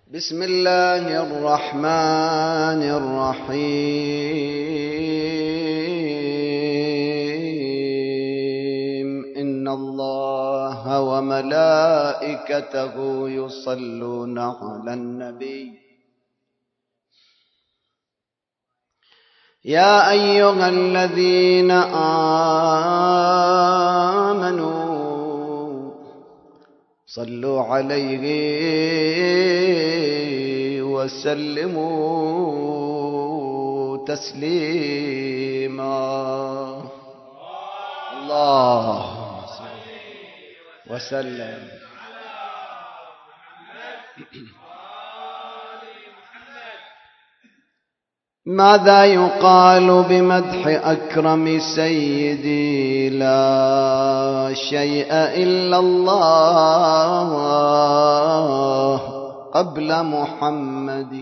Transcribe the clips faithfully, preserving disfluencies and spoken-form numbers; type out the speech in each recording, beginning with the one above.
بسم الله الرحمن الرحيم إن الله وملائكته يصلون على النبي يا أيها الذين آمنوا صلوا عليه وسلموا تسليما اللهم صل وسلم ماذا يقال بمدح أكرم سيدي لا شيء إلا الله قبل محمد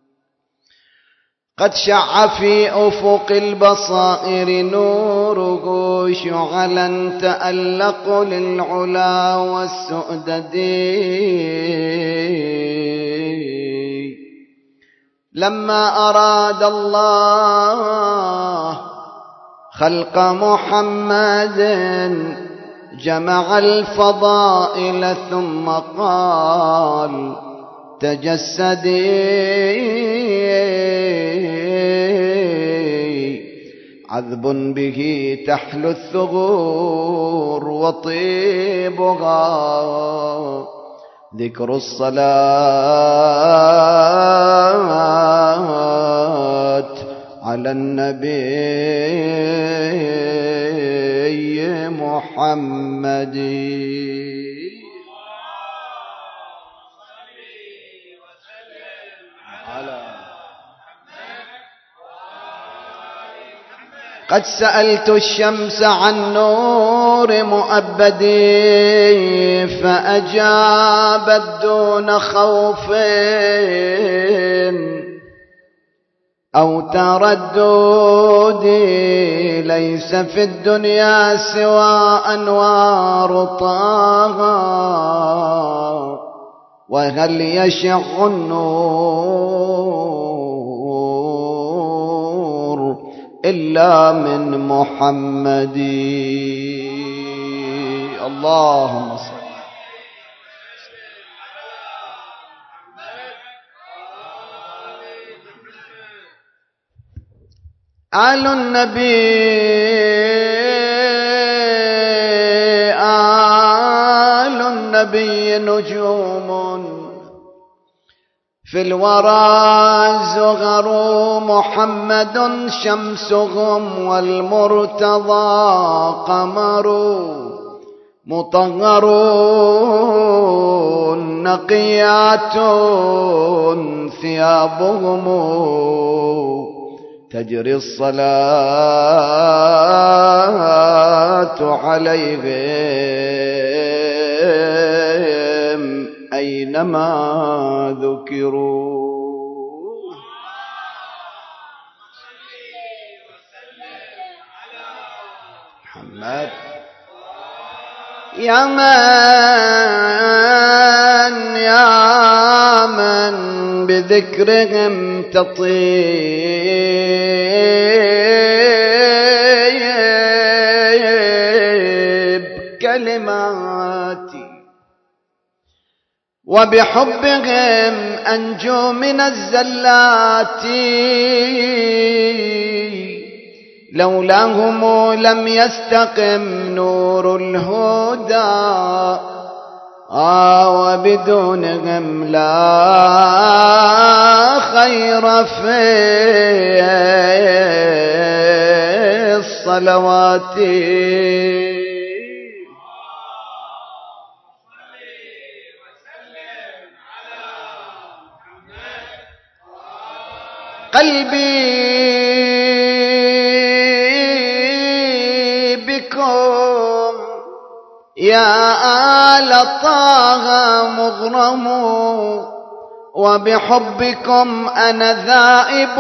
قد شع في أفق البصائر نوره شعلا تألق للعلا والسؤدد لما أراد الله خلق محمد جمع الفضائل ثم قال تجسدي عذب به تحلو الثغور وطيبها ذكر الصلاة على النبي محمد قد سألت الشمس عن نور مؤبدي فأجابت دون خوف أو تردد ليس في الدنيا سوى أنوار طه وهل يشع النور إلا من محمد اللهم صل آل النبي آل النبي نجوم في الورى زغر محمد شمسهم والمرتضى قمر مطهر نقيات ثيابهم تجري الصلاة عليهم أينما ذكروا محمد يا من يا من بذكرهم تطيب كلماتي وبحبهم أنجو من الزلات لولاهم لم يستقم نور الهدى آه وبدونهم لا خير في الصلوات قلبي بكم يا آل طه مغرم وبحبكم أنا ذائب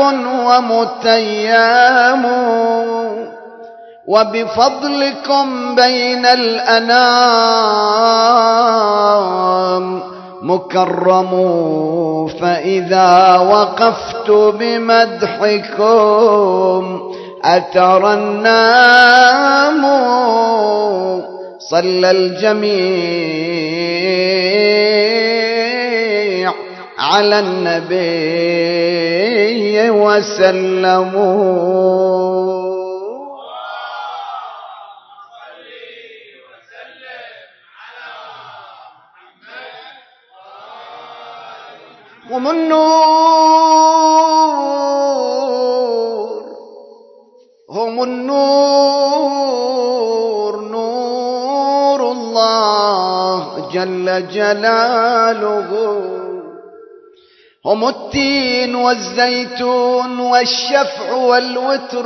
ومتيم وبفضلكم بين الأنام مكرم، فإذا وقفت بمدحكم أترنم. صلى الجميع على النبي وسلموا. هم النور، هم النور، نور الله جل جلاله. هم التين والزيتون والشفع والوتر،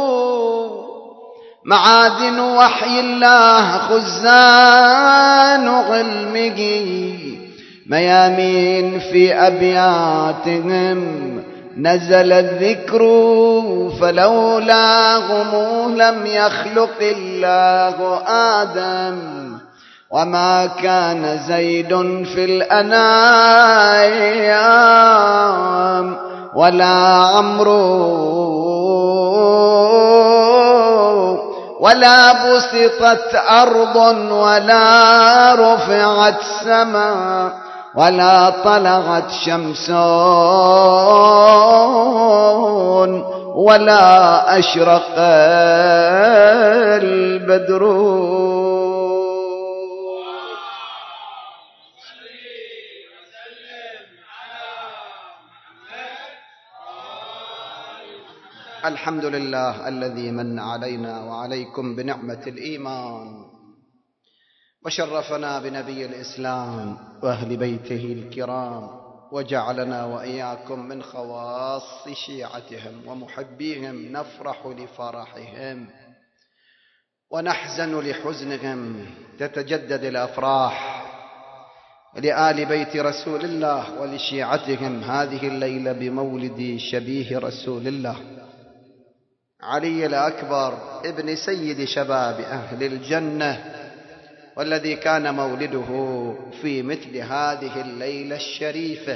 معادن وحي الله خزان علمه. ميامين في أبياتهم نزل الذكر، فلولاهم لم يخلق الله آدم. وما كان زيد في الأنام ولا عمرو، ولا بسطت أرض ولا رفعت سماء ولا طلعت شمس ولا أشرق البدر. الحمد لله الذي من علينا وعليكم بنعمة الإيمان، وشرفنا بنبي الإسلام وأهل بيته الكرام، وجعلنا وإياكم من خواص شيعتهم ومحبيهم. نفرح لفرحهم ونحزن لحزنهم. تتجدد الأفراح لآل بيت رسول الله ولشيعتهم هذه الليلة بمولد شبيه رسول الله علي الأكبر ابن سيد شباب أهل الجنة، والذي كان مولده في مثل هذه الليلة الشريفة،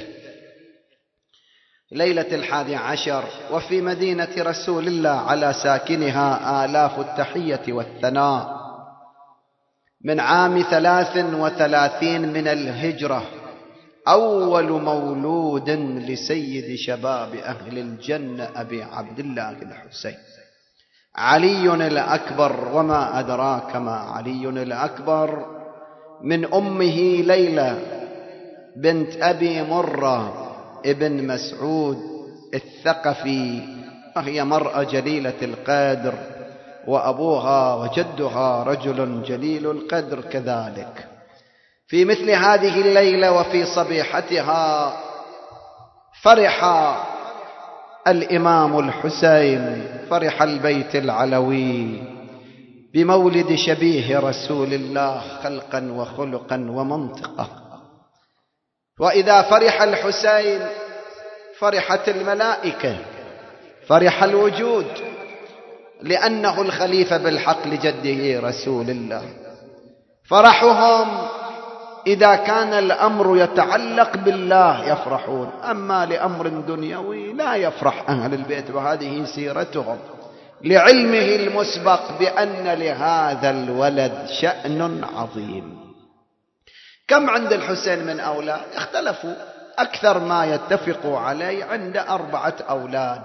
ليلة الحادي عشر، وفي مدينة رسول الله على ساكنها آلاف التحية والثناء، من عام ثلاث وثلاثين من الهجرة، أول مولود لسيد شباب أهل الجنة أبي عبد الله الحسين علي الأكبر. وما أدراك ما علي الأكبر؟ من أمه ليلى بنت أبي مرة ابن مسعود الثقفي، وهي مرأة جليلة القدر، وأبوها وجدها رجل جليل القدر كذلك. في مثل هذه الليلة وفي صبيحتها فرح الإمام الحسين، فرح البيت العلوي بمولد شبيه رسول الله خلقا وخلقا ومنطقة. وإذا فرح الحسين فرحت الملائكة، فرح الوجود، لأنه الخليفة بالحق لجده رسول الله. فرحهم إذا كان الأمر يتعلق بالله يفرحون، أما لأمر دنيوي لا يفرح أهل البيت، وهذه سيرتهم، لعلمه المسبق بأن لهذا الولد شأن عظيم. كم عند الحسين من أولاد؟ اختلفوا، أكثر ما يتفق عليه عند أربعة أولاد: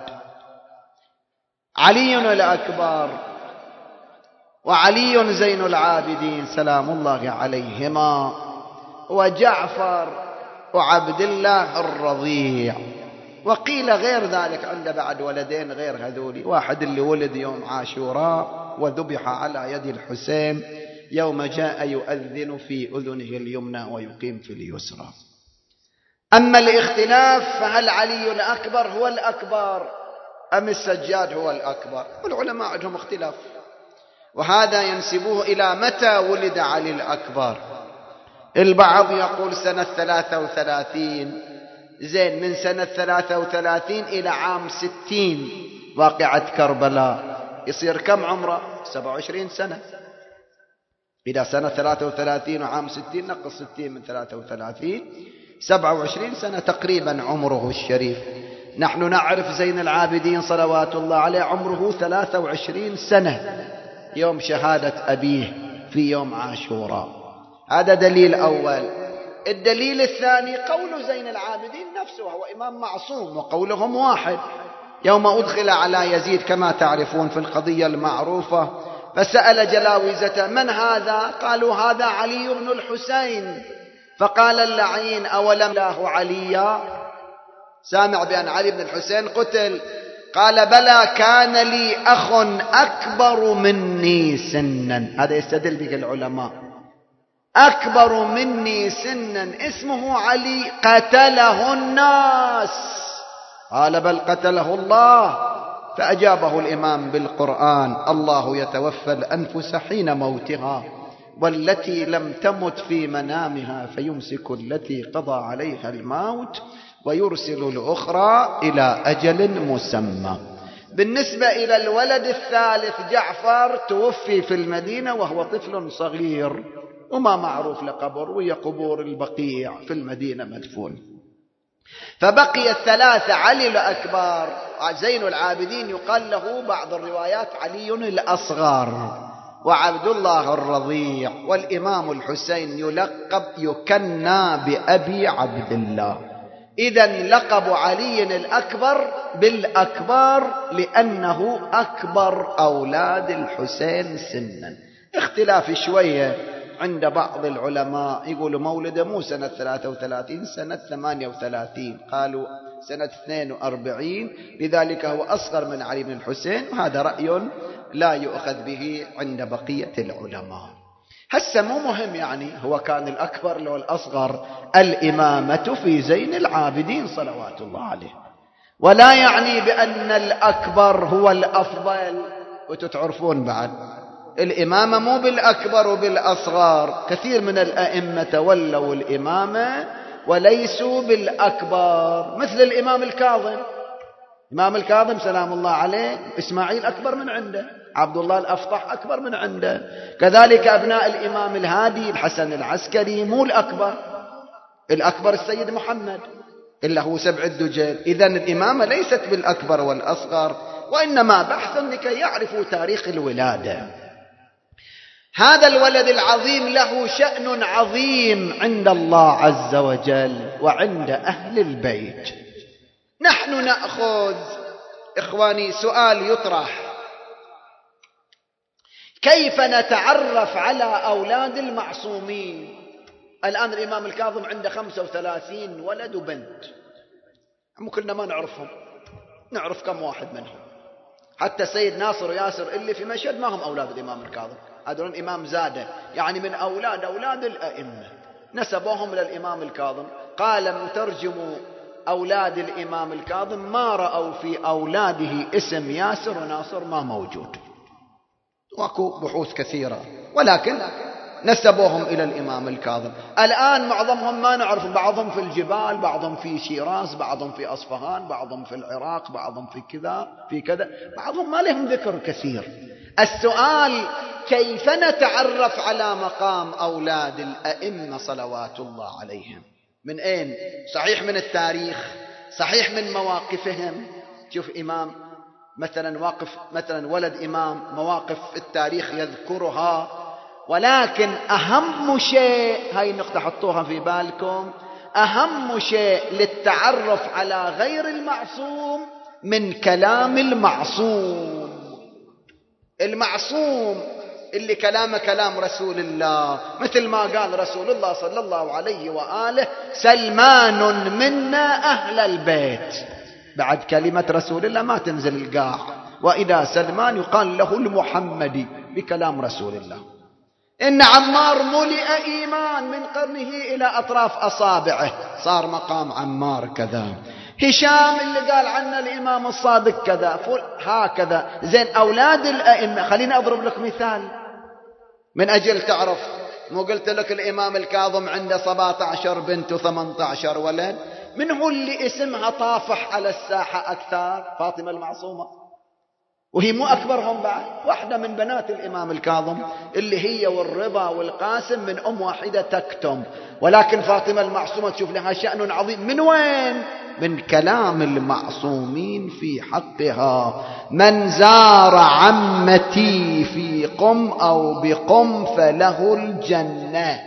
علي الأكبر، وعلي زين العابدين سلام الله عليهما، وجعفر، وعبد الله الرضيع. وقيل غير ذلك عند بعد ولدين غير هذولي، واحد اللي ولد يوم عاشوراء وذبح على يد الحسين يوم جاء يؤذن في أذنه اليمنى ويقيم في اليسرى. أما الاختلاف فهل علي الأكبر هو الأكبر أم السجاد هو الأكبر؟ والعلماء عندهم اختلاف، وهذا ينسبوه إلى متى ولد علي الأكبر. البعض يقول سنة ثلاثة وثلاثين، زين، من سنة ثلاثة وثلاثين إلى عام ستين واقعة كربلاء، يصير كم عمره؟ سبعة وعشرين سنة. إلى سنة ثلاثة وثلاثين وعام ستين، نقص ستين من ثلاثة وثلاثين، سبعة وعشرين سنة تقريبا عمره الشريف. نحن نعرف زين العابدين صلوات الله عليه عمره ثلاثة وعشرين سنة يوم شهادة أبيه في يوم عاشوراء. هذا دليل أول. الدليل الثاني قول زين العابدين نفسه، هو إمام معصوم وقولهم واحد. يوم أدخل على يزيد كما تعرفون في القضية المعروفة، فسأل جلاوزة من هذا؟ قالوا هذا علي بن الحسين. فقال اللعين أولم الله عليا؟ سامع بأن علي بن الحسين قتل. قال بلى، كان لي أخ أكبر مني سنا. هذا يستدل به العلماء. أكبر مني سنا اسمه علي، قتله الناس. قال بل قتله الله. فأجابه الإمام بالقرآن: الله يتوفى الأنفس حين موتها والتي لم تمت في منامها فيمسك التي قضى عليها الموت ويرسل الأخرى إلى أجل مسمى. بالنسبة إلى الولد الثالث جعفر، توفي في المدينة وهو طفل صغير وما معروف لقبر، وهي قبور البقيع في المدينة مدفون. فبقي الثلاثة: علي الأكبر، زين العابدين يقال له بعض الروايات علي الأصغر، وعبد الله الرضيع، والإمام الحسين يلقب يكنى بأبي عبد الله. إذن لقب علي الأكبر بالأكبر لأنه أكبر أولاد الحسين سنا. اختلاف شوية عند بعض العلماء، يقولوا مولده مو سنة ثلاثة وثلاثين، سنة ثمانية وثلاثين، قالوا سنة اثنين وأربعين، لذلك هو أصغر من علي بن الحسين، وهذا رأي لا يؤخذ به عند بقية العلماء. هسه مو مهم يعني هو كان الأكبر لو الأصغر، الإمامة في زين العابدين صلوات الله عليه، ولا يعني بأن الأكبر هو الأفضل. وتتعرفون بعد الإمامة مو بالأكبر وبالأصغر، كثير من الأئمة تولوا الإمامة وليسوا بالأكبر، مثل الإمام الكاظم. الإمام الكاظم سلام الله عليه إسماعيل أكبر من عنده، عبد الله الأفطح أكبر من عنده، كذلك أبناء الإمام الهادي الحسن العسكري مو الأكبر، الأكبر السيد محمد إلا هو سبع الدجل. إذن الإمامة ليست بالأكبر والأصغر، وإنما بحث لكي يعرفوا تاريخ الولادة. هذا الولد العظيم له شأن عظيم عند الله عز وجل وعند أهل البيت. نحن نأخذ إخواني سؤال يطرح: كيف نتعرف على أولاد المعصومين؟ الآن الإمام الكاظم عنده خمسة وثلاثين ولد وبنت، ممكن ما نعرفهم، نعرف كم واحد منهم. حتى سيد ناصر وياسر اللي في مشهد ما هم أولاد الإمام الكاظم، هذول الإمام زاده، يعني من أولاد أولاد الأئمة نسبوهم للإمام الكاظم. قال مترجم أولاد الإمام الكاظم: ما رأوا في أولاده اسم ياسر وناصر ما موجود. واكو بحوث كثيرة، ولكن نسبوهم إلى الإمام الكاظم. الآن معظمهم ما نعرف، بعضهم في الجبال، بعضهم في شيراز، بعضهم في أصفهان، بعضهم في العراق، بعضهم في كذا في كذا، بعضهم ما لهم ذكر كثير. السؤال: كيف نتعرف على مقام أولاد الأئمة صلوات الله عليهم؟ من أين؟ صحيح من التاريخ، صحيح من مواقفهم. شوف إمام مثلا واقف، مثلا ولد إمام، مواقف في التاريخ يذكرها، ولكن أهم شيء، هاي النقطة حطوها في بالكم، أهم شيء للتعرف على غير المعصوم من كلام المعصوم. المعصوم اللي كلامه كلام رسول الله، مثل ما قال رسول الله صلى الله عليه وآله: سلمان منا أهل البيت. بعد كلمة رسول الله ما تنزل القاع، وإذا سلمان يقال له المحمدي بكلام رسول الله. إن عمار ملئ إيمان من قرنه إلى أطراف أصابعه، صار مقام عمار كذا. هشام اللي قال عنه الإمام الصادق كذا، هكذا. زين أولاد الأئمة، خليني أضرب لك مثال من أجل تعرف. مو قلت لك الإمام الكاظم عنده سبعة عشر بنت وثمانية عشر ولد؟ من هو اللي اسمها طافح على الساحة أكثر؟ فاطمة المعصومة. وهي مو أكبرهم بعد، واحدة من بنات الإمام الكاظم اللي هي والرضا والقاسم من أم واحدة تكتم، ولكن فاطمة المعصومة تشوف لها شأن عظيم. من وين؟ من كلام المعصومين في حقها: من زار عمتي في قم أو بقم فله الجنة.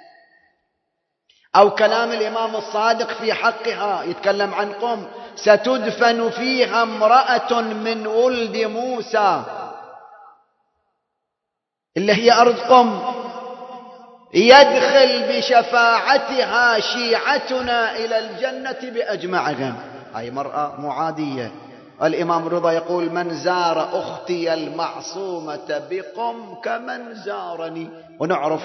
أو كلام الإمام الصادق في حقها يتكلم عن قم: ستدفن فيها امرأة من ولد موسى، اللي هي أرض قم، يدخل بشفاعتها شيعتنا إلى الجنة بأجمعهم. هاي مرأة معادية. الإمام رضا يقول: من زار أختي المعصومة بقم كمن زارني. ونعرف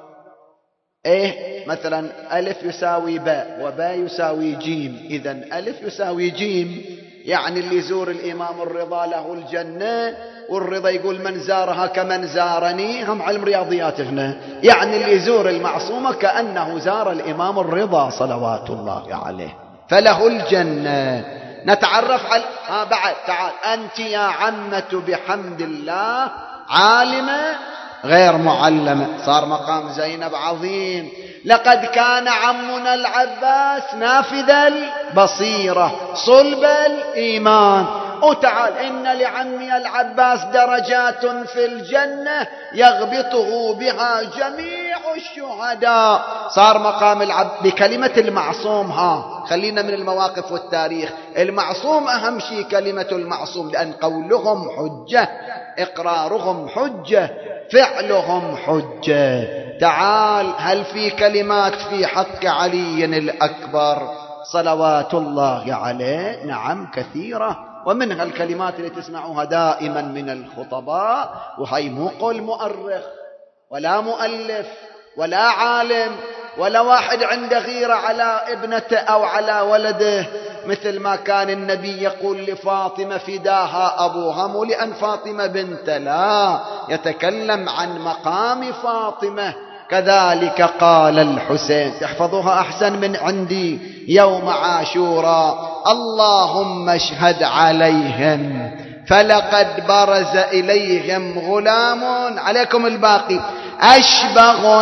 إيه مثلا ألف يساوي باء وباء يساوي جيم، إذن ألف يساوي جيم، يعني اللي يزور الإمام الرضا له الجنة، والرضا يقول من زارها كمن زارني. هم علم رياضيات هنا، يعني اللي يزور المعصومة كأنه زار الإمام الرضا صلوات الله عليه، فله الجنة. نتعرف على ها بعد. تعال أنت يا عمة بحمد الله عالمة غير معلمة. صار مقام زينب عظيم. لقد كان عمنا العباس نافذ البصيرة صلب الإيمان. وتعال إن لعمي العباس درجات في الجنة يغبطه بها جميع الشهداء. صار مقام العب بكلمة المعصوم. ها خلينا من المواقف والتاريخ. المعصوم أهم شيء كلمة المعصوم، لأن قولهم حجة، إقرارهم حجة، فعلهم حجة. تعال هل في كلمات في حق علي الأكبر صلوات الله عليه؟ نعم كثيرة، ومنها الكلمات اللي تسمعوها دائما من الخطباء، وهي مو قول مؤرخ ولا مؤلف ولا عالم ولا واحد عنده غيرة على ابنته أو على ولده، مثل ما كان النبي يقول لفاطمة فداها أبوها، مو لأن فاطمة بنت، لا، يتكلم عن مقام فاطمة. كذلك قال الحسين، تحفظوها أحسن من عندي: يوم عاشوراء اللهم اشهد عليهم فلقد برز إليهم غلام، عليكم الباقي، أشبه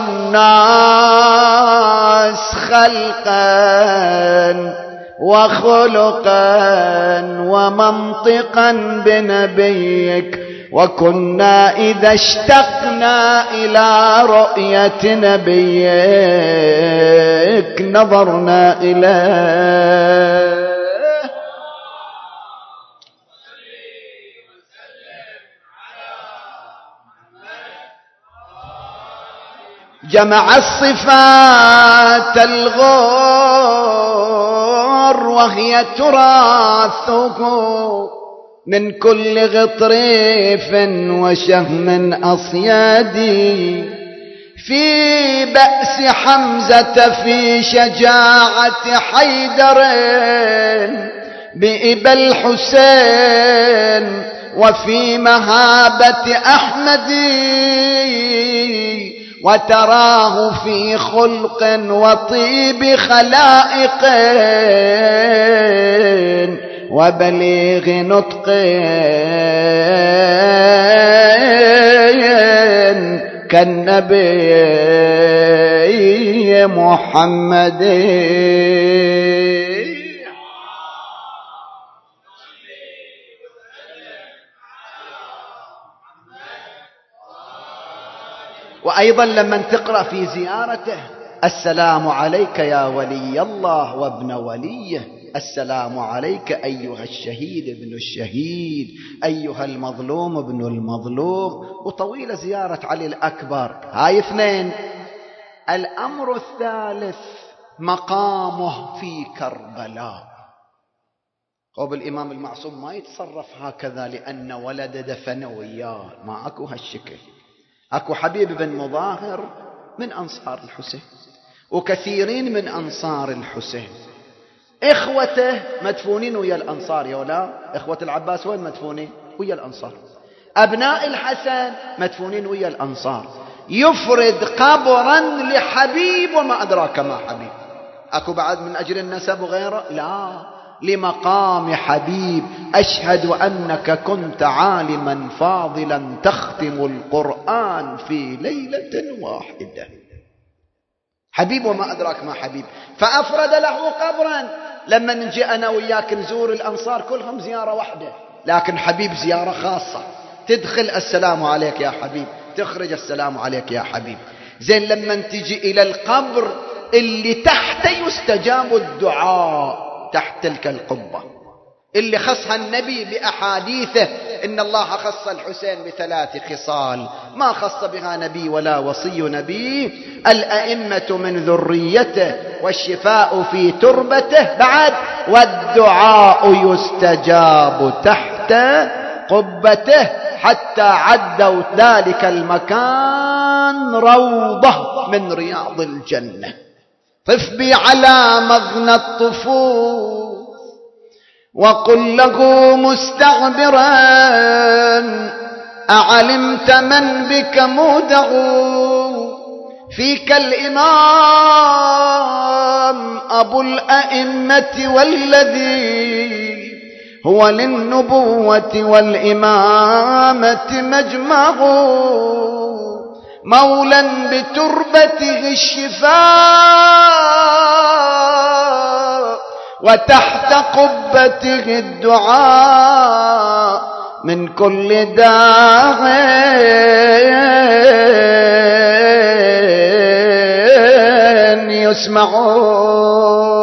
الناس خلقا وخلقا ومنطقا بنبيك، وكنا إذا اشتقنا إلى رؤية نبيك نظرنا إليه. جمع الصفات الغور وهي تراثه من كل غطريف وشهم أصيادي، في بأس حمزة في شجاعة حيدر بإبا الحسين، وفي مهابة أحمد وتراه في خلق وطيب خلائق وبليغ نطق كالنبي محمد. وأيضا لما تقرأ في زيارته: السلام عليك يا ولي الله وابن وليه، السلام عليك أيها الشهيد ابن الشهيد، أيها المظلوم ابن المظلوم. وطويلة زيارة علي الأكبر. هاي اثنين. الأمر الثالث مقامه في كربلاء. قبل الإمام المعصوم ما يتصرف هكذا لأن ولد دفن وياه، ما أكو هالشكل. أكو حبيب بن مظاهر من أنصار الحسين، وكثيرين من أنصار الحسين، إخوته مدفونين ويا الأنصار. يا ولا إخوة العباس وين مدفونين؟ ويا الأنصار. أبناء الحسن مدفونين ويا الأنصار. يفرد قبرا لحبيب وما أدراك ما حبيب. أكو بعد من أجل النسب وغيره؟ لا، لمقام حبيب أشهد أنك كنت عالما فاضلا تختم القرآن في ليلة واحدة. حبيب وما أدراك ما حبيب. فأفرد له قبرا. لما نجي أنا وياك نزور الأنصار كلهم زيارة واحدة، لكن حبيب زيارة خاصة. تدخل السلام عليك يا حبيب، تخرج السلام عليك يا حبيب. زين لما تجي إلى القبر اللي تحت يستجاب الدعاء، تحت تلك القبة اللي خصها النبي بأحاديثه، إن الله خص الحسين بثلاث خصال ما خص بها نبي ولا وصي نبي: الأئمة من ذريته، والشفاء في تربته، بعد والدعاء يستجاب تحت قبته. حتى عدوا ذلك المكان روضة من رياض الجنة. طف بي على مغنى الطفوف وقل له مستعبرا: أعلمت من بك مودع؟ فيك الإمام أبو الأئمة والذي هو للنبوة والإمامة مجمع، مولا بتربته الشفاء وتحت قبته الدعاء من كل داع يسمعون.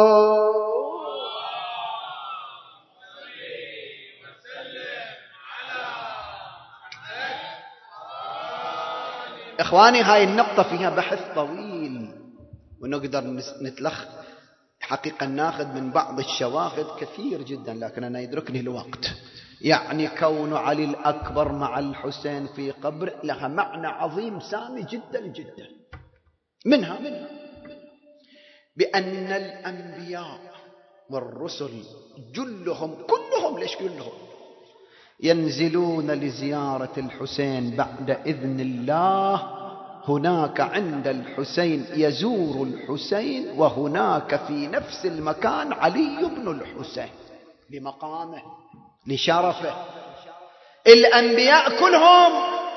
إخواني هاي النقطة فيها بحث طويل ونقدر نتلخ حقيقة ناخذ من بعض الشواهد كثير جدا، لكن أنا يدركني الوقت. يعني كون علي الأكبر مع الحسين في قبر لها معنى عظيم سامي جدا جدا. منها, منها بأن الأنبياء والرسل جلهم كلهم، ليش كلهم، ينزلون لزيارة الحسين بعد إذن الله. هناك عند الحسين يزور الحسين، وهناك في نفس المكان علي بن الحسين لمقامه لشرفه. الأنبياء كلهم،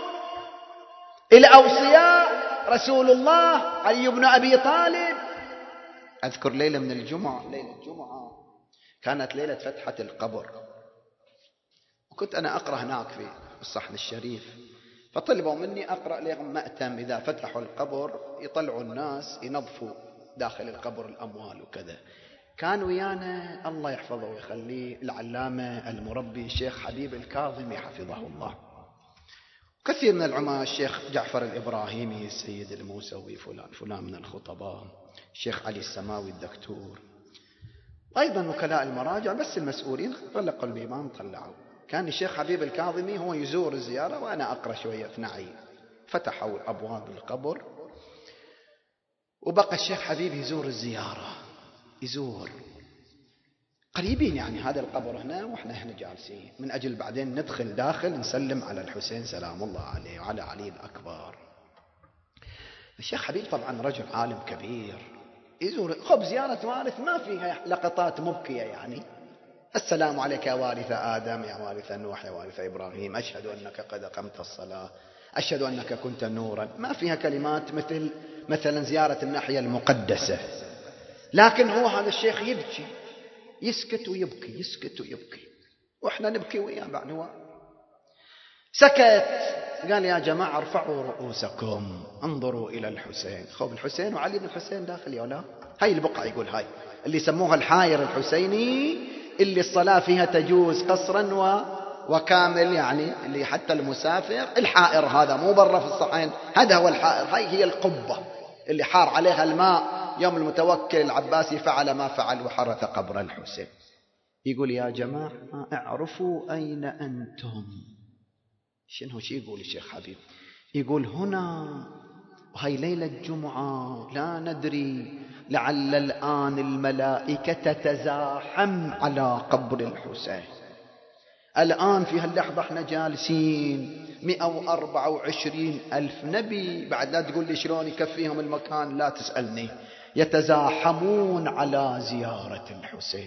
الأوصياء رسول الله علي بن أبي طالب. أذكر ليلة من الجمعة، ليلة الجمعة كانت ليلة فتحة القبر، وكنت أنا أقرأ هناك في الصحن الشريف، فطلبوا مني أقرأ لهم مأتم إذا فتحوا القبر يطلعوا الناس ينظفوا داخل القبر الأموال وكذا. كان ويانا الله يحفظه ويخليه العلامة المربي الشيخ حبيب الكاظمي حفظه الله، كثير من العلماء، الشيخ جعفر الإبراهيمي، السيد الموسوي، فلان فلان من الخطباء، الشيخ علي السماوي الدكتور، أيضا وكلاء المراجع، بس المسؤولين طلقوا البيبان طلعوا. كان الشيخ حبيب الكاظمي هو يزور الزيارة وأنا أقرأ شوية في نعي. فتحوا أبواب القبر وبقى الشيخ حبيب يزور الزيارة، يزور قريبين، يعني هذا القبر هنا وإحنا هنا جالسين، من أجل بعدين ندخل داخل نسلم على الحسين سلام الله عليه وعلى علي الأكبر. الشيخ حبيب طبعا رجل عالم كبير يزور. خب زيارة وارث ما فيها لقطات مبكية، يعني السلام عليك يا وارث آدم، يا وارث نوح، يا وارث إبراهيم، أشهد أنك قد أقمت الصلاة، أشهد أنك كنت نورا. ما فيها كلمات مثل مثلا زيارة الناحية المقدسة. لكن هو هذا الشيخ يبكي، يسكت ويبكي، يسكت ويبكي، وإحنا نبكي وياه. بعد هو سكت، قال يا جماعة ارفعوا رؤوسكم انظروا إلى الحسين. خب الحسين وعلي بن الحسين داخل يا لا. هاي البقعة يقول هاي اللي يسموها الحاير الحسيني، اللي الصلاة فيها تجوز قصرا و... وكامل، يعني اللي حتى المسافر. الحائر هذا مو برا في الصحين، هذا هو الحائر. هاي هي القبة اللي حار عليها الماء يوم المتوكل العباسي فعل ما فعل وحرث قبر الحسين. يقول يا جماعة اعرفوا أين أنتم. شنو شي يقول الشيخ حبيب؟ يقول هنا، وهي ليلة الجمعة، لا ندري لعل الآن الملائكة تتزاحم على قبر الحسين. الآن في هاللحظة احنا جالسين مئة وأربعة وعشرين ألف نبي، بعد لا تقول لي شلون يكفيهم المكان، لا تسألني، يتزاحمون على زيارة الحسين.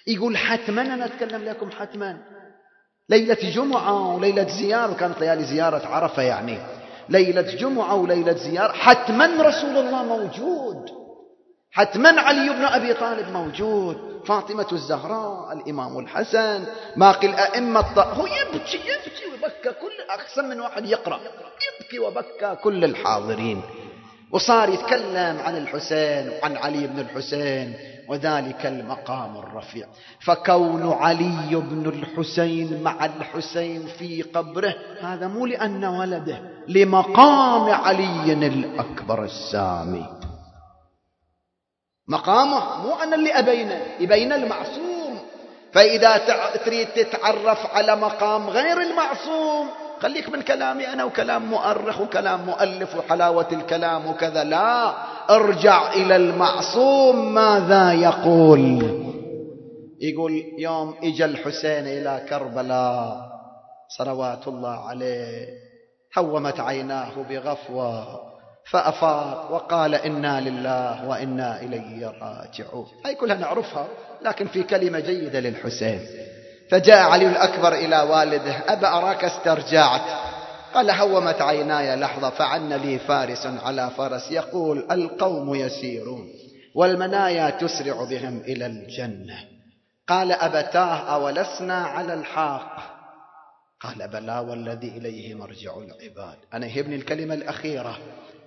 يقول حتما أنا أتكلم لكم حتما ليلة جمعة وليلة زيارة، وكانت ليالي زيارة عرفة يعني، ليلة جمعة وليلة زيارة حتما رسول الله موجود، حتما علي بن أبي طالب موجود، فاطمة الزهراء، الإمام الحسن، باقي الأئمة الط... هو يبكي يبكي وبكى كل أحسن من واحد يقرأ، يبكي وبكى كل الحاضرين، وصار يتكلم عن الحسين وعن علي بن الحسين وذلك المقام الرفيع. فكون علي بن الحسين مع الحسين في قبره هذا مو لأن ولده، لمقام علي الأكبر السامي، مقامه مو أنا اللي أبينه، يبين المعصوم. فإذا تريد تتعرف على مقام غير المعصوم خليك من كلامي أنا وكلام مؤرخ وكلام مؤلف وحلاوة الكلام وكذا، لا، ارجع إلى المعصوم ماذا يقول. يقول يوم إجا الحسين إلى كربلاء صلوات الله عليه هومت عيناه بغفوة فأفاق وقال إنا لله وإنا إليه راجعون. هاي كلها نعرفها لكن في كلمة جيدة للحسين. فجاء علي الأكبر إلى والده: أبا أراك استرجعت. قال: هومت عيناي لحظة فعن لي فارس على فرس يقول: القوم يسيرون والمنايا تسرع بهم إلى الجنة. قال: أبتاه أولسنا على الحاق؟ قال: بلى والذي إليه مرجع العباد. أنا يهبني الكلمة الأخيرة.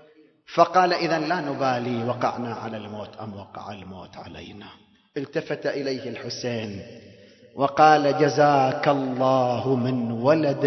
فقال: إذن لا نبالي وقعنا على الموت أم وقع الموت علينا. التفت إليه الحسين وقال: جزاك الله من ولد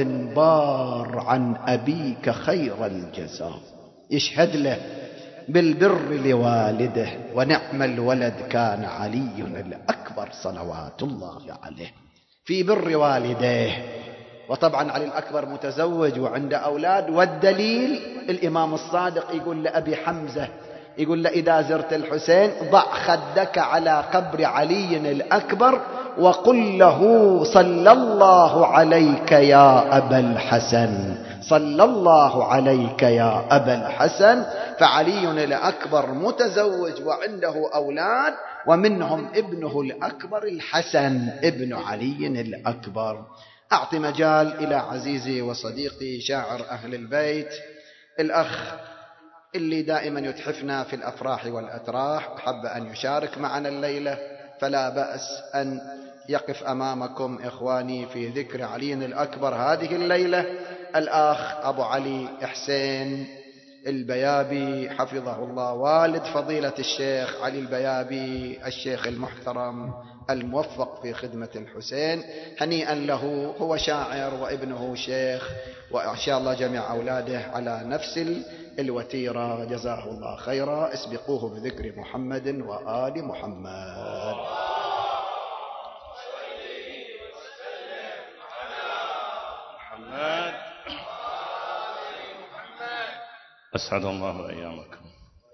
بار عن أبيك خير الجزاء. يشهد له بالبر لوالده، ونعم الولد كان علي الأكبر صلوات الله عليه في بر والديه. وطبعا علي الأكبر متزوج وعنده أولاد، والدليل الإمام الصادق يقول لأبي حمزة، يقول له: إذا زرت الحسين ضع خدك على قبر علي الأكبر وقل له: صلى الله عليك يا أبا الحسن، صلى الله عليك يا أبا الحسن. فعلي الأكبر متزوج وعنده أولاد، ومنهم ابنه الأكبر الحسن ابن علي الأكبر. أعطي مجال إلى عزيزي وصديقي شاعر أهل البيت الأخ اللي دائما يتحفنا في الأفراح والأتراح، أحب أن يشارك معنا الليلة، فلا بأس أن يقف أمامكم إخواني في ذكر علي الأكبر هذه الليلة. الأخ أبو علي حسين البيابي حفظه الله، والد فضيلة الشيخ علي البيابي الشيخ المحترم الموفق في خدمة الحسين، هنيئا له، هو شاعر وابنه شيخ، وإن شاء الله جميع أولاده على نفس الوتيرة. جزاه الله خيرا. اسبقوه بذكر محمد وآل محمد. محمد أسعد الله أيامكم.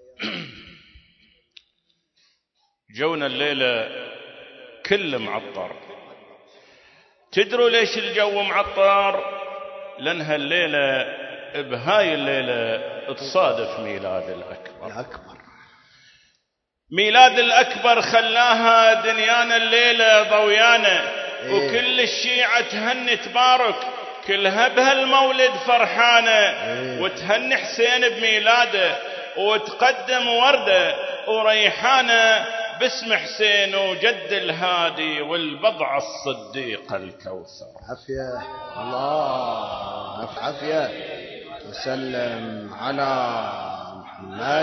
جونا الليلة كل معطر. تدروا ليش الجو معطر؟ لأنها الليلة بهاي الليلة تصادف ميلاد الأكبر. الأكبر ميلاد الأكبر خلاها دنيانا الليلة ضويانا، إيه؟ وكل الشيعة تهني تبارك، كلها بهالمولد فرحانة، إيه؟ وتهني حسين بميلاده، وتقدم وردة وريحانة باسم حسين وجد الهادي والبضع الصديق الكوثر. عافية الله عافية. وسلم على محمد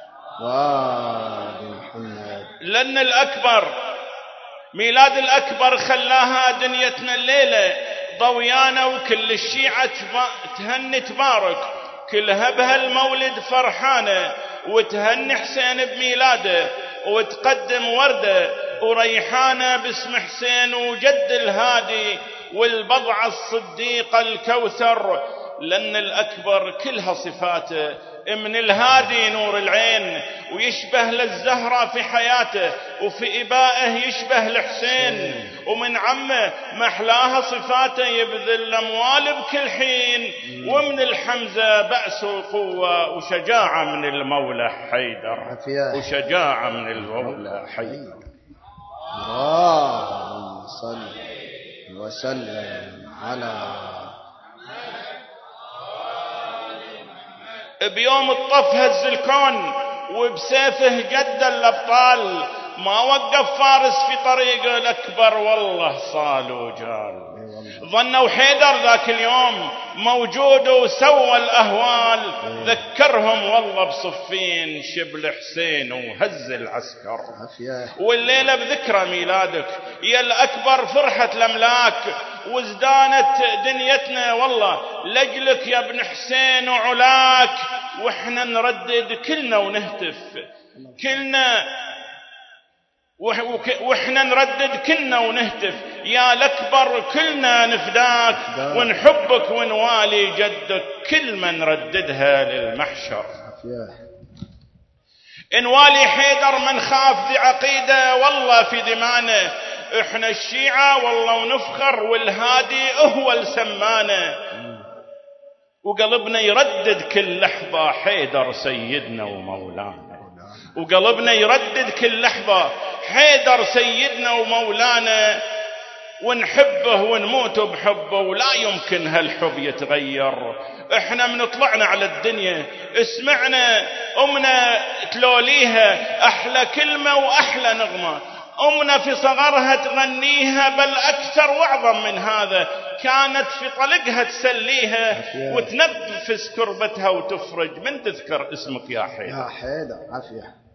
وآل محمد. لأن الأكبر ميلاد الأكبر خلاها دنيتنا الليلة ضويانة، وكل الشيعة تهني تبارك، كلها بهالمولد فرحانة، وتهني حسين بميلاده، وتقدم وردة وريحانة باسم حسين وجد الهادي والبضع الصديق الكوثر. لأن الأكبر كلها صفاته، من الهادي نور العين، ويشبه للزهرة في حياته، وفي إبائه يشبه الحسين، ومن عمه محلاها صفاته، يبذل الأموال بكل حين، ومن الحمزة بأس وقوة وشجاعة من المولى حيدر، وشجاعة من المولى حيدر. وسلم على بيوم الطف هز الكون وبسيفه جد الأبطال، ما وقف فارس في طريقه الأكبر والله صال وجال. ظنوا حيدر ذاك اليوم موجود وسوى الأهوال، ذكرهم والله بصفين شبل حسين وهز العسكر. والليلة بذكرى ميلادك يا الأكبر فرحة الأملاك، وازدانت دنيتنا والله لجلك يا ابن حسين وعلاك. واحنا نردد كلنا ونهتف كلنا واحنا نردد كلنا ونهتف يا الأكبر كلنا نفداك، ونحبك ونوالي جدك كل ما نرددها للمحشر. نوالي حيدر من خاف ذي عقيدة والله في دمانه، احنا الشيعة والله ونفخر والهادي هو السمانه، وقلبنا يردد كل لحظة حيدر سيدنا ومولانا، وقلبنا يردد كل لحظة حيدر سيدنا ومولانا، ونحبه ونموت بحبه ولا يمكن هالحب يتغير. احنا من طلعنا على الدنيا اسمعنا امنا تلوليها احلى كلمة واحلى نغمة، امنا في صغرها تغنيها بل اكثر واعظم من هذا، كانت في طلقها تسليها وتنفس كربتها وتفرج من تذكر اسمك يا حيدر. يا حيدر عافية.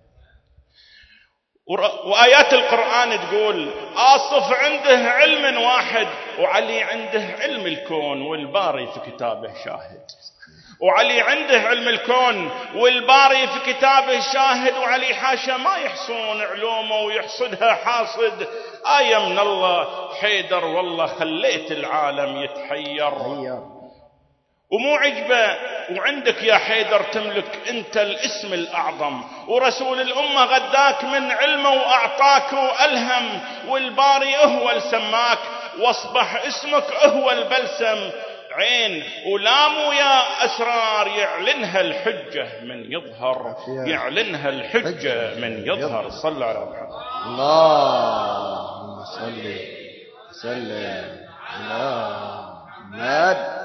وآيات القرآن تقول آصف عنده علم واحد وعلي عنده علم الكون والباري في كتابه شاهد، وعلي عنده علم الكون والباري في كتابه شاهد، وعلي حاشا ما يحصون علومه ويحصدها حاصد. آية من الله حيدر والله خليت العالم يتحير ومو عجبه، وعندك يا حيدر تملك انت الاسم الاعظم، ورسول الامه غداك من علمه واعطاك والهم، والباري هو السماك واصبح اسمك هو البلسم. عين ولام يا اسرار يعلنها الحجه من يظهر، يعلنها الحجه من يظهر. صلى على محمد. اللهم صل وسلم على محمد.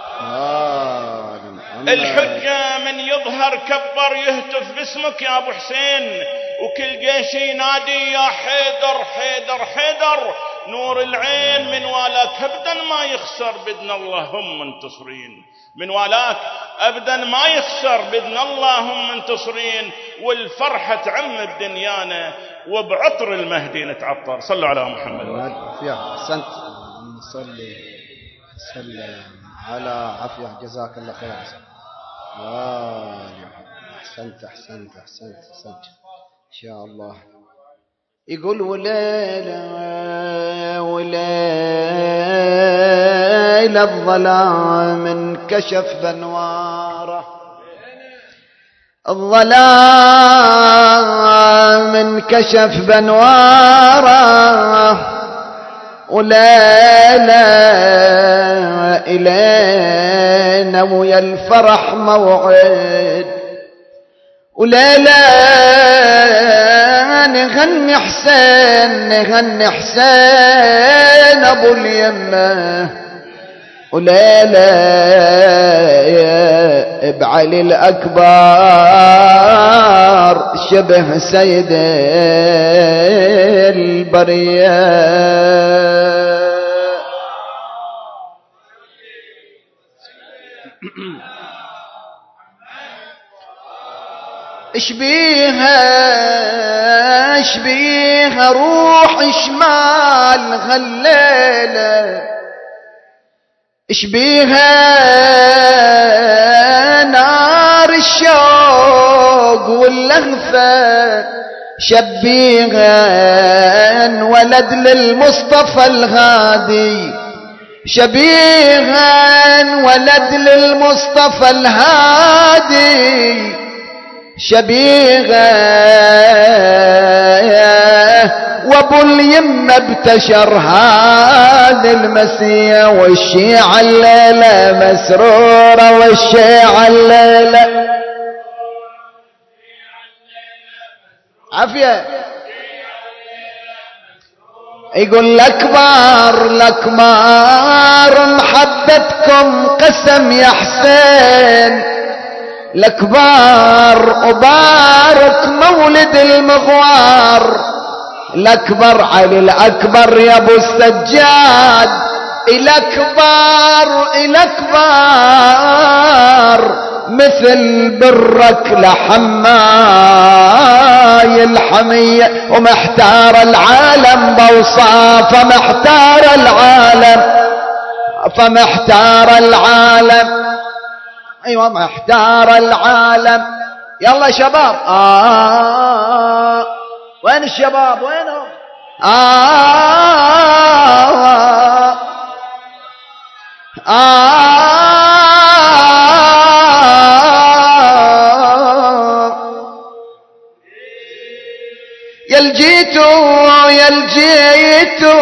الحجة من يظهر كبر يهتف باسمك يا ابو حسين، وكل جيش ينادي يا حيدر حيدر حيدر. نور العين من والاك ابدا ما يخسر باذن الله هم منتصرين، من والاك ابدا ما يخسر باذن الله هم منتصرين. والفرحة تعم بدنيانا وبعطر المهدي نتعطر. صلوا على محمد. احسنت. نصلي سلم على عافية. جزاك الله خير. احسنت احسنت احسنت احسنت ان شاء الله. يقول وليلة وليلة الظلام انكشف بنواره، الظلام انكشف بنواره، وليلة إلينا ويا الفرح موعد، وليلة نغني حسين نغني حسين أبو اليمة، وليلة بعلي الأكبر شبه سيد البرية. اشبيها اشبيها روح شمال غليلة، اشبيها نار الشوق واللهفة، شبيها ولد للمصطفى الهادي، شبيها ولد للمصطفى الهادي، شبيها وابو اليمة ابتشر هذه المسية، والشيعة الليلة مسرورة والشيعة الليلة عافية. يقول الأكبر الأكبر محبتكم قسم يا حسين، الأكبر وبارك مولد المغوار، الأكبر علي الأكبر يا أبو السجاد، الأكبر الأكبر مثل برك لحماي الحمية، ومحتار العالم بوصافه، محتار العالم فمحتار العالم، ايوه محتار العالم. يلا شباب، آه وين الشباب وينهم؟ آه آه يلجيتو يلجيتو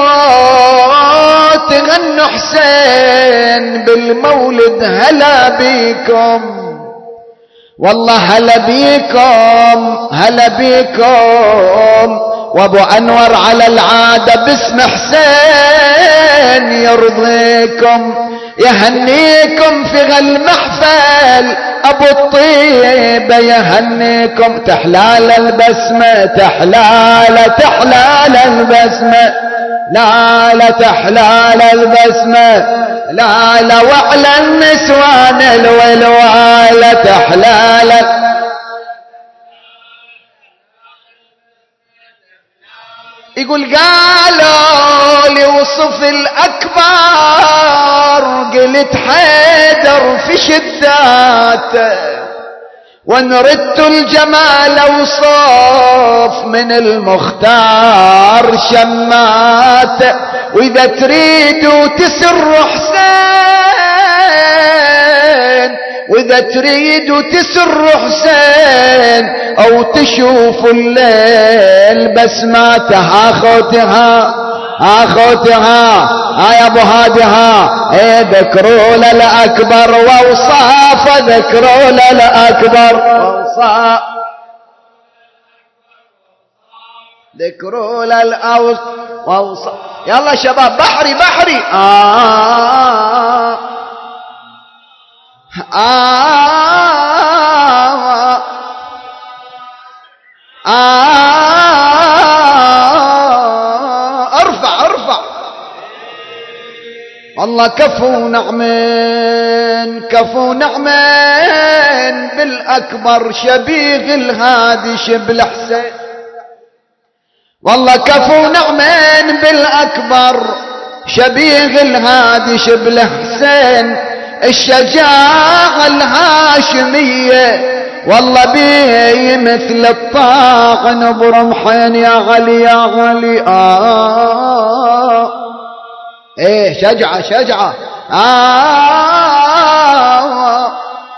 تغنوا حسين بالمولد، هلا بيكم والله هلا بيكم هلا بيكم، وابو انور على العادة باسم حسين يرضيكم، يهنيكم في غالمحفل ابو الطيبة يهنيكم، تحلال البسمة تحلال تحلال البسمة، لا لا تحلال البسمة، لا لا وعلى النسوان الولوالة تحلال. يقول قالوا لي وصف الأكبر، قلت حيدر في شداته، وان ردت الجمال وصف من المختار شماته، واذا تريدوا تسر حسين، واذا تريدوا تسر حسين او تشوفوا الليل بسماتها اخوتها اخوتها يا ابو هادها، ايه ذكروا للاكبر واوصاف، ذكروا للاكبر واوصاف، ذكروا للاوصاف واوصاف. يلا شباب بحري بحري، آه آه آه ارفع ارفع. والله كفو نعمين كفو نعمين بالأكبر شبيه الهادي شبل حسين، والله كفو نعمين بالأكبر شبيه الهادي شبل حسين، الشجاعة الهاشمية والله بيه مثل الطاغن برمحين يا علي يا علي. آه ايه شجعة شجعة. آه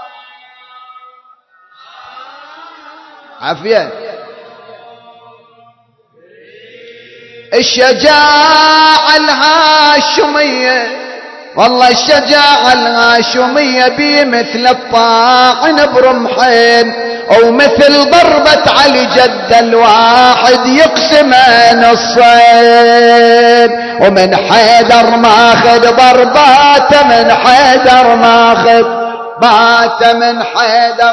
عافية. الشجاعة الهاشمية والله الشجاعة الهاشمية بي مثل الطاعن برمحين، او مثل ضربة علي جد الواحد يقسمين الصين، ومن حيدر ماخذ ضربات من حيدر ماخذ بات من حيدر،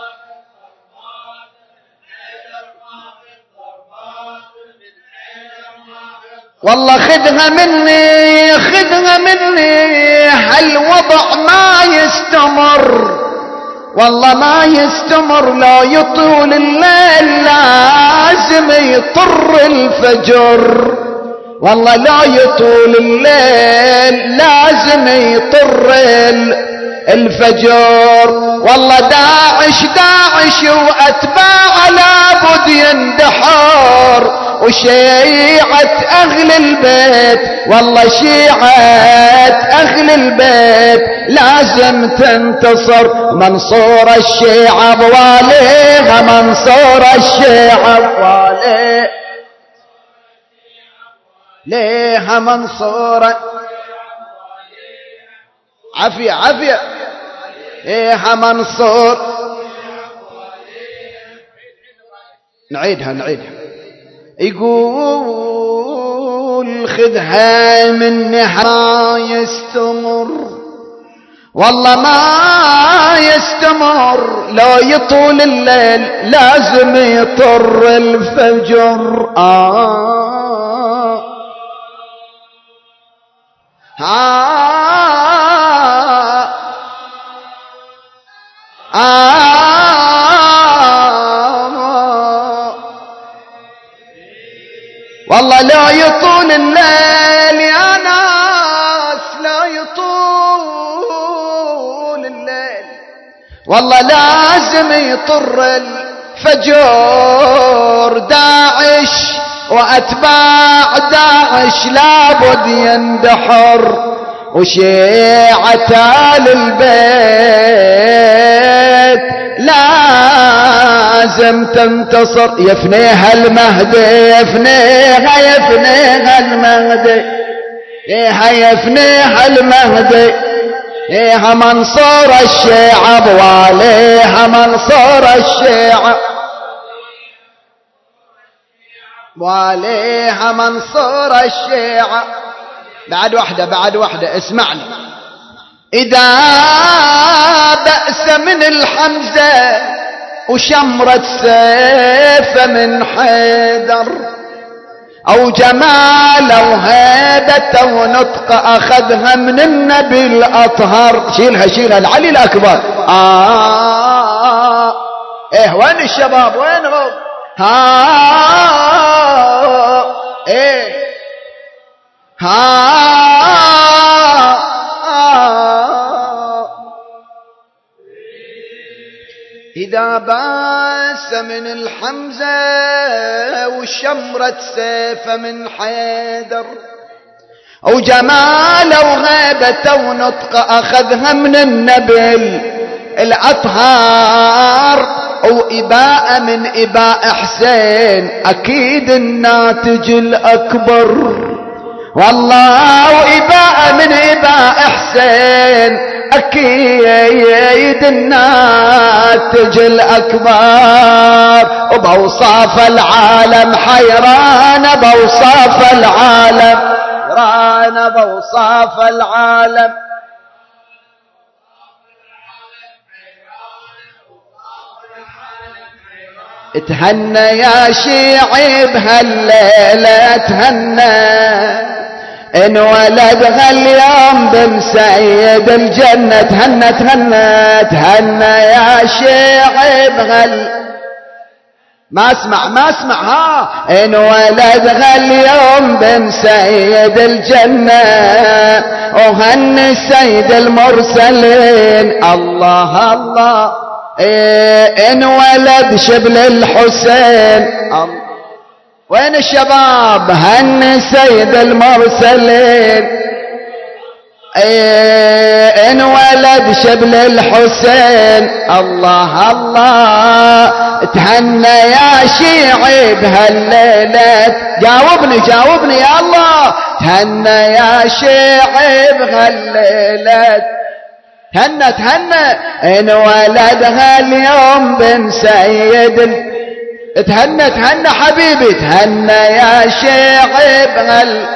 والله خذها مني خذها مني هالوضع ما يستمر، والله ما يستمر لا يطول الليل لازم يطر الفجر، والله لا يطول الليل لازم يطر الفجر، والله داعش داعش واتباع لابد يندحر، وشيعة أهل البيت والله شيعة أهل البيت لازم تنتصر، منصور الشيعة بواليها منصور الشيعة بواليها ليها منصورة. عافية عافية. ليها منصور. نعيدها نعيدها. يقول خذها مني ما يستمر، والله ما يستمر، لو يطول الليل لازم يطر الفجر. آه آه آه والله لا يطول الليل يا ناس، لا يطول الليل، والله لازم يطر الفجر. داعش وأتباع داعش لابد يندحر، وشيعة آل البيت لازم تنتصر. يفنيها المهدي، يفنيها يفنيها المهدي، يها يفنيها المهدي، يها منصور الشيعة بواليها، منصور الشيعة بواليها، منصور الشيعة. بعد واحدة بعد واحدة اسمعني. إذا بأس من الحمزة وشمرة سيف من حيدر، أو جمال وهيبة ونطق أخذها من النبي الأطهر. شيلها شيلها العلي الأكبر. آه إيه وين الشباب وينهم؟ ها إيه ها إذا باس من الحمزة وشمرة سيف من حيدر، أو جمال وغيبة ونطق أخذها من النبي الأطهار، أو إباء من إباء حسين أكيد الناتج الأكبر. والله وإباء من إباء حسين أكيد الناتج الأكبر. وبوصاف العالم حيران، بوصاف العالم حيران، بوصاف العالم. تهنى يا شيعي بهالليلة، تهنى إن ولدها اليوم بن سيد الجنة. تهنى تهنى تهنى يا شيعي بهال، ما اسمع ما اسمع ها. إن ولدها اليوم بن سيد الجنة، وهني سيد المرسلين. الله الله إيه إن ولد شبل الحسين. الله وين الشباب؟ هني سيد المرسلين. ايه ان ولد شبل الحسين. الله الله تهنى يا شيعي بهالليلة. جاوبني جاوبني يا الله. تهنى يا شيعي بهالليلة، تهنى تهنى ان ولدها اليوم بن سيد ال... تهنى تهنى حبيبي، تهنى يا شيعي بهال،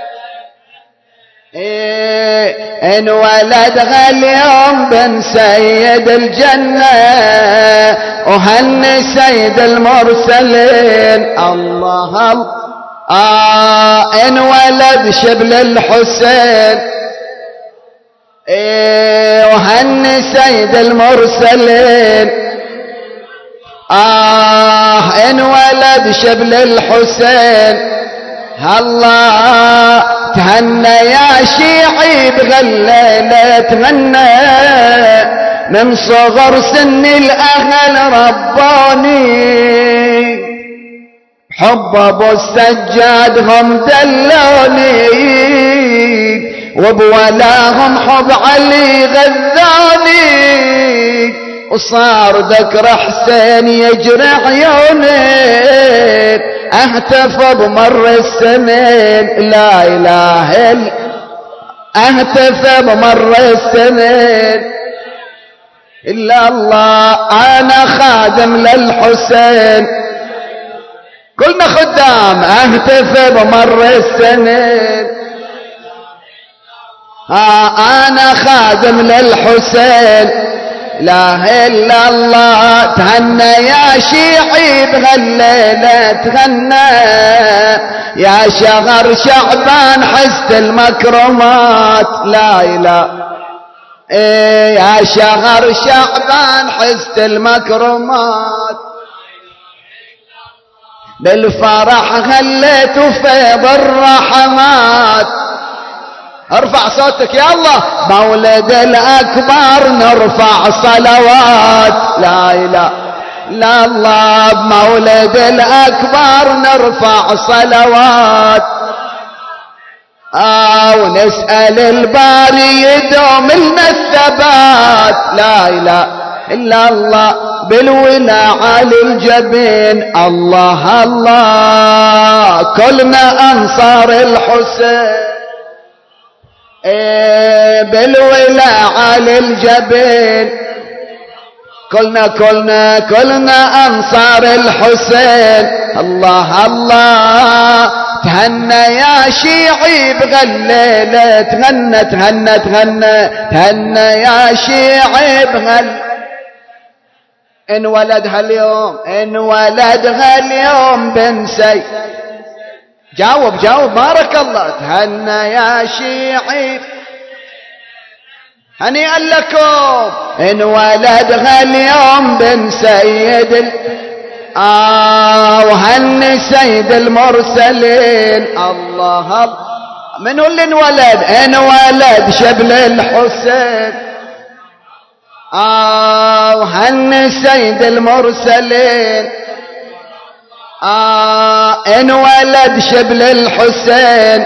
إيه إن ولدها اليوم بن سيد الجنة، وهني سيد المرسلين. الله الله آه إن ولد شبل الحسين، إيه وهني سيد المرسلين. آه إن ولد شبل الحسين. الله تهنى يا شيعي بغليلة، تهنى من صغر سن الأهل رباني، حب أبو السجاد هم دلوني، وبولاهم حب علي غذاني، وصار ذكر حسين يجري عيوني، اهتف بمر السنين. لا اله الا اهتف بمر السنين الا الله. انا خادم للحسين، كلنا خدام اهتف بمر السنين. آه انا خادم للحسين لا الا الله. تهنى يا شيعي بهالليله تغنى يا شهر شعبان حزت المكرمات لا اله. إيه يا شهر شعبان حزت المكرمات بالفرح خليت فيض الرحمات. ارفع صوتك يا الله. مولد الأكبر نرفع صلوات لا إله إلا الله. بمولد الأكبر نرفع صلوات. آه ونسأل الباري يدوم لنا الثبات لا إله إلا الله. بالولا على الجبين الله الله. كلنا أنصار الحسين إيه بالولا على الجبين. كلنا كلنا كلنا أنصار الحسين الله الله. تهنى يا شيعي بغليلة تغنى تهنى تغنى تهنى يا شيعي بغليلة. ان ولد هاليوم ان ولد هاليوم بن سي. جاوب جاوب بارك الله. تهنى يا شيعي هنيئا لكم ان ولد هاليوم بن سيد ال... آه وهني سيد المرسلين الله الله. منو اللي انولد؟ انولد شبل الحسين. آه وهني سيد المرسلين. آه انولد شبل الحسين.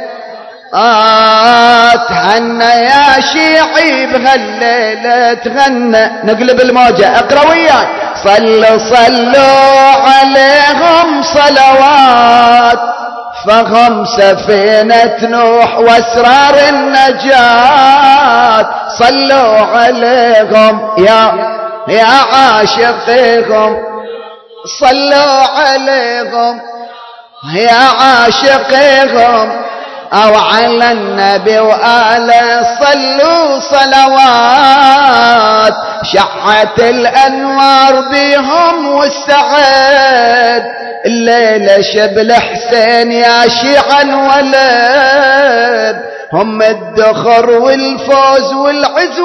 آه تهنى يا شيعي بهالليلة تغنى. نقلب الموجة اقرأ وياي. صلوا صلوا عليهم صلوات فهم سفينة نوح واسرار النجاة. صلوا عليهم يا يا عاشقيهم. صلوا عليهم يا عاشقيهم أو على النبي وآله صلوا صلوات. شعت الأنوار بهم والسعد الليلة شبل حسين يا شيعا ولد. هم الدخر والفوز والعز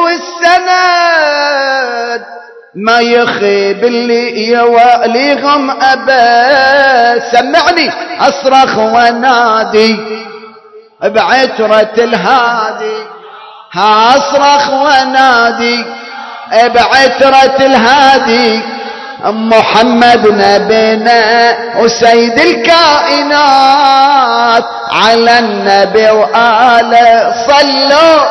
والسند ما يخيب اللي يواليهم أبد. سمعني أصرخ ونادي بعترة الهادي. ها أصرخ ونادي بعترة الهادي. محمد نبينا وسيد الكائنات على النبي وآله صلوا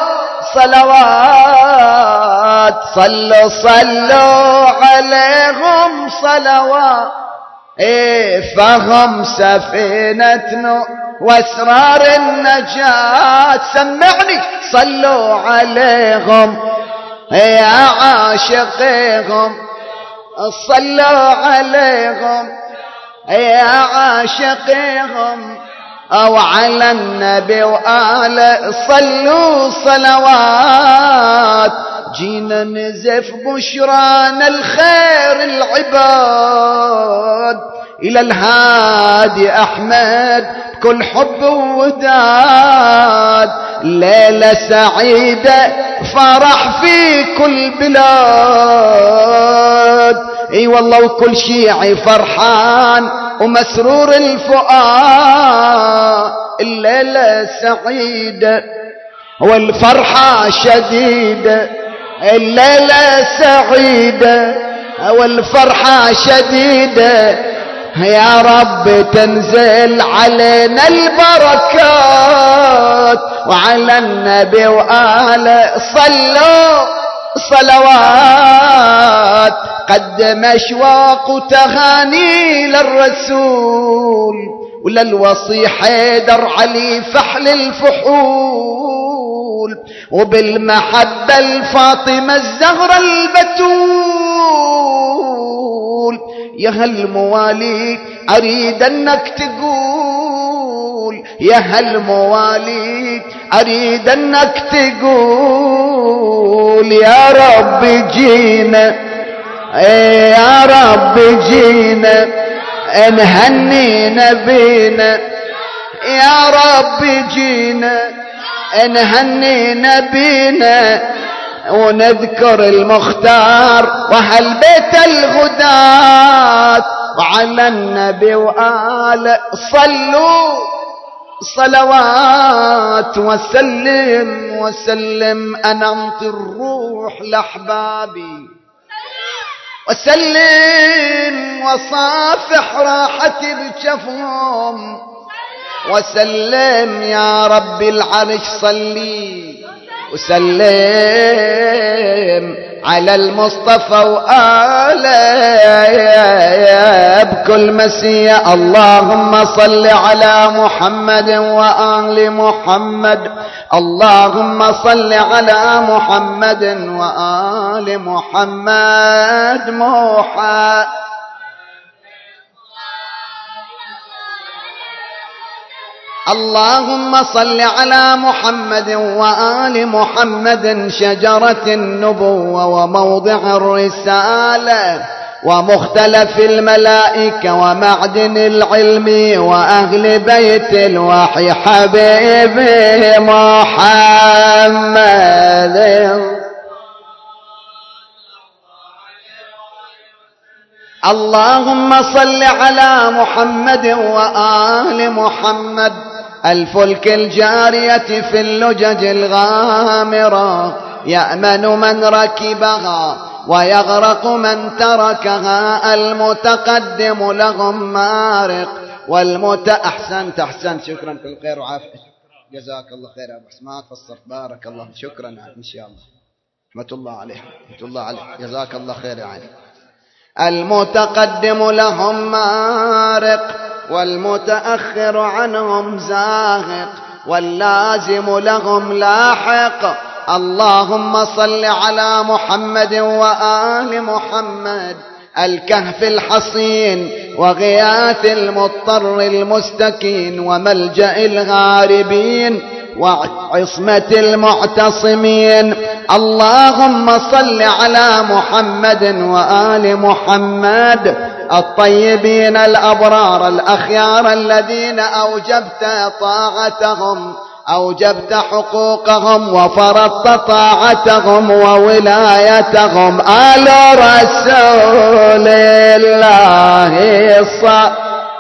صلوات. صلوا صلوا عليهم صلوات. إيه فهم سفينة نوح واسرار النجاة. سمعني صلوا عليهم يا عاشقيهم. صلوا عليهم يا عاشقيهم أو على النبي وآله صلوا صلوات. جينا نزف بشرانا الخير العباد إلى الهادي أحمد بكل حب ووداد. ليلة سعيدة فرح في كل بلاد. اي والله وكل شيعي فرحان ومسرور الفؤاد. الليلة سعيدة والفرحة شديدة. الليلة سعيدة والفرحة شديدة. يا رب تنزل علينا البركات وعلى النبي وآله صلوا صلوات. قدم أشواق وتهاني للرسول وللوصي حيدر علي فحل الفحول وبالمحبة الفاطمة الزهرة البتول. يا هالمواليد أريد أنك تقول، يا هالمواليد أريد أنك تقول يا رب جينا، يا رب جينا نهنينا بينا، يا رب جينا نهنينا بينا ونذكر المختار وهل بيت الغداة وعلى النبي وآله صلوا صلوات وسلم وسلم. أنا أنطي الروح لأحبابي وسلم وصافح راحتي بجفهم وسلم يا رب العرش صلي وسلم على المصطفى وآله بكل مسية. اللهم صل على محمد وآل محمد، اللهم صل على محمد وآل محمد. محمد اللهم صل على محمد وآل محمد شجرة النبوة وموضع الرسالة ومختلف الملائكة ومعدن العلم وأهل بيت الوحي حبيبي محمد. اللهم صل على محمد وآل محمد الفلك الجارية في اللجج الغامرة يأمن من ركبها ويغرق من تركها، المتقدم لهم مارق والمت أحسنت أحسنت شكرا كل خير وعافية، جزاك الله خير يا أبو حسمان فصرت بارك الله شكرا إن شاء الله رحمة الله عليه رحمة الله عليه جزاك الله خير يا علي. المتقدم لهم مارق والمتأخر عنهم زاهق واللازم لهم لاحق. اللهم صل على محمد وآل محمد الكهف الحصين وغياث المضطر المستكين وملجأ الغاربين وعصمة المعتصمين. اللهم صل على محمد وآل محمد الطيبين الأبرار الأخيار الذين أوجبت طاعتهم أوجبت حقوقهم وفرضت طاعتهم وولايتهم. آل رسول الله صلى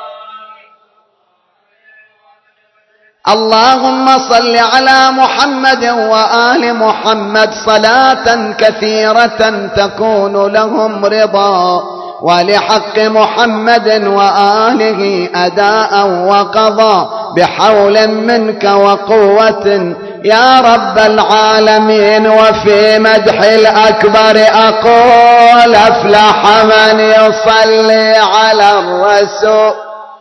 اللهم صل على محمد وآل محمد صلاة كثيرة تكون لهم رضا ولحق محمد وآله أداء وقضاء بحول منك وقوة يا رب العالمين. وفي مدح الأكبر أقول أفلح من يصلي على الرسول.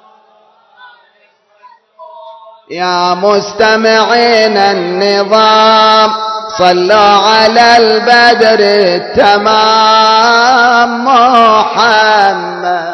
يا مستمعين النظام صلوا على البدر التمام محمد.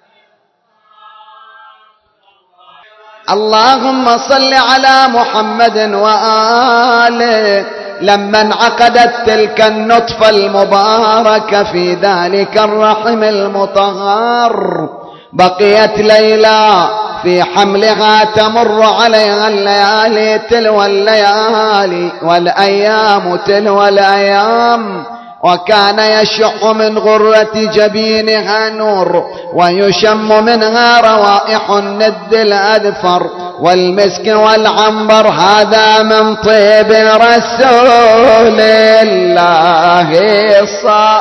اللهم صل على محمد وآله. لما انعقدت تلك النطفة المباركة في ذلك الرحم المطهر بقيت ليلى في حملها تمر عليها الليالي تلو الليالي والأيام تلو الأيام، وكان يشح من غرة جبينها نور ويشم منها روائح الند الأذفر والمسك والعنبر. هذا من طيب رسول الله صلى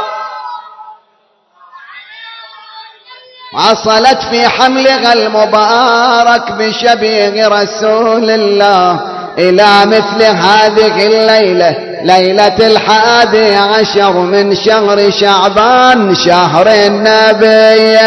وصلت في حملها المبارك بشبيه رسول الله إلى مثل هذه الليلة، ليلة الحادي عشر من شهر شعبان شهر النبي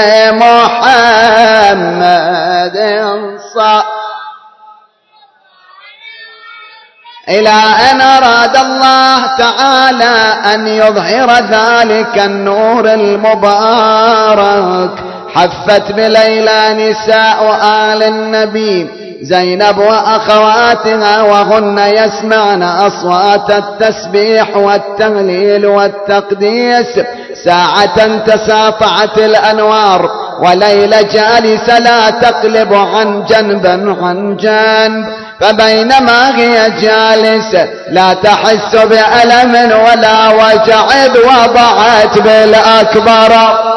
محمد صلى إلى أن أراد الله تعالى أن يظهر ذلك النور المبارك. حفت بليلى نساء آل النبي زينب وأخواتها وهن يسمعن أصوات التسبيح والتهليل والتقديس. ساعة تساطعت الأنوار وليلى جالسة لا تقلب عن جنب عن جنب، فبينما هي جالسة لا تحس بألم ولا وجع إذ وضعت بالأكبر